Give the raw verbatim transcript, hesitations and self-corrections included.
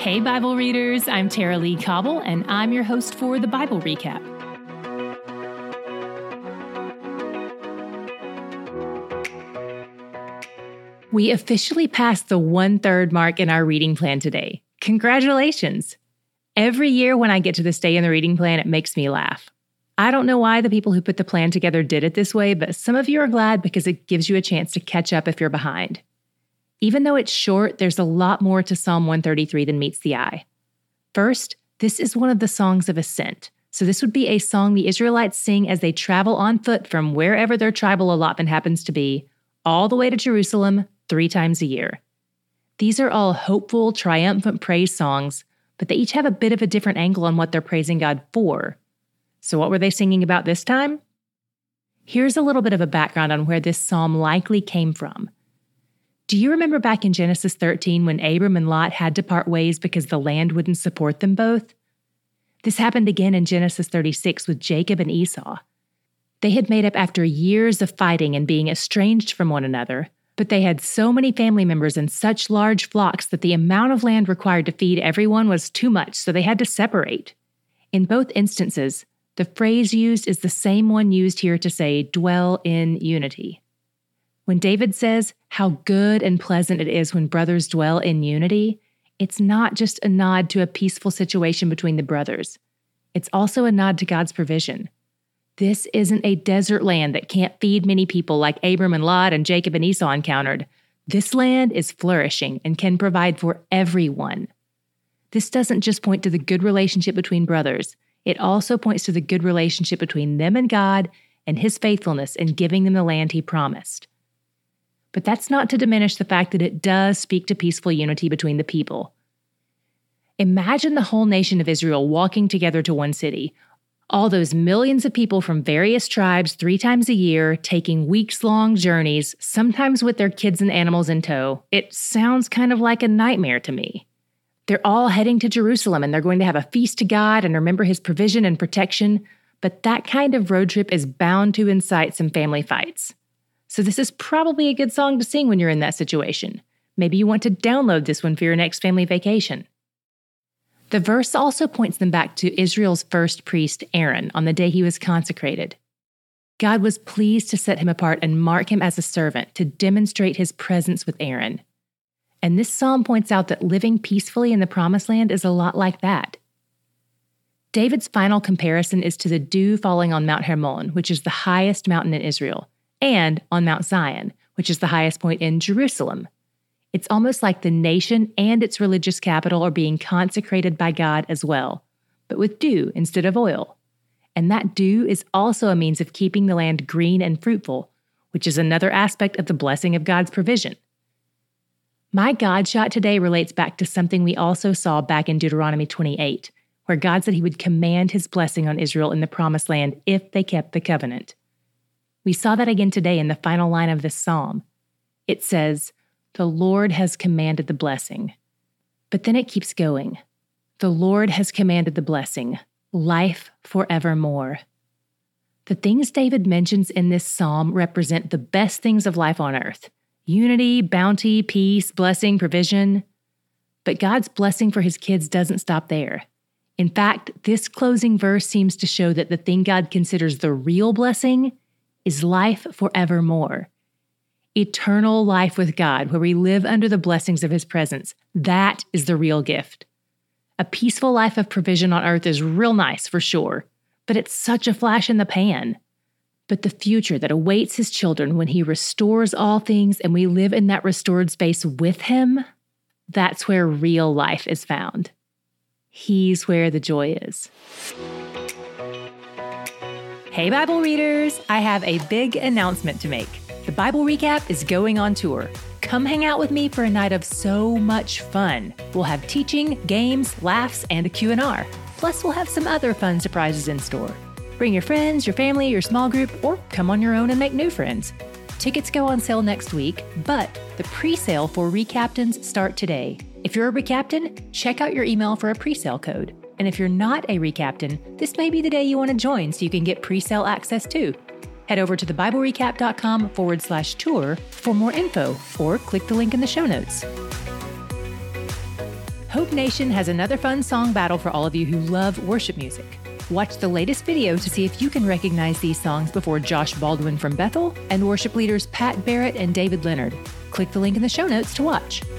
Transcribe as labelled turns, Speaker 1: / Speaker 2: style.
Speaker 1: Hey, Bible readers, I'm Tara Lee Cobble, and I'm your host for the Bible Recap. We officially passed the one-third mark in our reading plan today. Congratulations! Every year when I get to this day in the reading plan, it makes me laugh. I don't know why the people who put the plan together did it this way, but some of you are glad because it gives you a chance to catch up if you're behind. Even though it's short, there's a lot more to Psalm one thirty-three than meets the eye. First, this is one of the songs of ascent. So this would be a song the Israelites sing as they travel on foot from wherever their tribal allotment happens to be, all the way to Jerusalem three times a year. These are all hopeful, triumphant praise songs, but they each have a bit of a different angle on what they're praising God for. So what were they singing about this time? Here's a little bit of a background on where this psalm likely came from. Do you remember back in Genesis thirteen when Abram and Lot had to part ways because the land wouldn't support them both? This happened again in Genesis thirty-six with Jacob and Esau. They had made up after years of fighting and being estranged from one another, but they had so many family members and such large flocks that the amount of land required to feed everyone was too much, so they had to separate. In both instances, the phrase used is the same one used here to say, dwell in unity. When David says how good and pleasant it is when brothers dwell in unity, it's not just a nod to a peaceful situation between the brothers. It's also a nod to God's provision. This isn't a desert land that can't feed many people like Abram and Lot and Jacob and Esau encountered. This land is flourishing and can provide for everyone. This doesn't just point to the good relationship between brothers. It also points to the good relationship between them and God and His faithfulness in giving them the land He promised. But that's not to diminish the fact that it does speak to peaceful unity between the people. Imagine the whole nation of Israel walking together to one city. All those millions of people from various tribes three times a year, taking weeks-long journeys, sometimes with their kids and animals in tow. It sounds kind of like a nightmare to me. They're all heading to Jerusalem and they're going to have a feast to God and remember His provision and protection, but that kind of road trip is bound to incite some family fights. So this is probably a good song to sing when you're in that situation. Maybe you want to download this one for your next family vacation. The verse also points them back to Israel's first priest, Aaron, on the day he was consecrated. God was pleased to set him apart and mark him as a servant to demonstrate His presence with Aaron. And this psalm points out that living peacefully in the Promised Land is a lot like that. David's final comparison is to the dew falling on Mount Hermon, which is the highest mountain in Israel, and on Mount Zion, which is the highest point in Jerusalem. It's almost like the nation and its religious capital are being consecrated by God as well, but with dew instead of oil. And that dew is also a means of keeping the land green and fruitful, which is another aspect of the blessing of God's provision. My God shot today relates back to something we also saw back in Deuteronomy twenty-eight, where God said He would command His blessing on Israel in the Promised Land if they kept the covenant. We saw that again today in the final line of this psalm. It says, "The Lord has commanded the blessing." But then it keeps going. "The Lord has commanded the blessing, life forevermore." The things David mentions in this psalm represent the best things of life on earth: unity, bounty, peace, blessing, provision. But God's blessing for His kids doesn't stop there. In fact, this closing verse seems to show that the thing God considers the real blessing is life forevermore. Eternal life with God, where we live under the blessings of His presence. That is the real gift. A peaceful life of provision on earth is real nice for sure, but it's such a flash in the pan. But the future that awaits His children when He restores all things and we live in that restored space with Him, that's where real life is found. He's where the joy is. Hey, Bible readers! I have a big announcement to make. The Bible Recap is going on tour. Come hang out with me for a night of so much fun. We'll have teaching, games, laughs, and a Q and R. Plus, we'll have some other fun surprises in store. Bring your friends, your family, your small group, or come on your own and make new friends. Tickets go on sale next week, but the pre-sale for Recaptains start today. If you're a Recaptain, check out your email for a pre-sale code. And if you're not a Recaptain, this may be the day you want to join so you can get pre-sale access too. Head over to thebiblerecap.com forward slash tour for more info, or click the link in the show notes. Hope Nation has another fun song battle for all of you who love worship music. Watch the latest video to see if you can recognize these songs before Josh Baldwin from Bethel and worship leaders Pat Barrett and David Leonard. Click the link in the show notes to watch.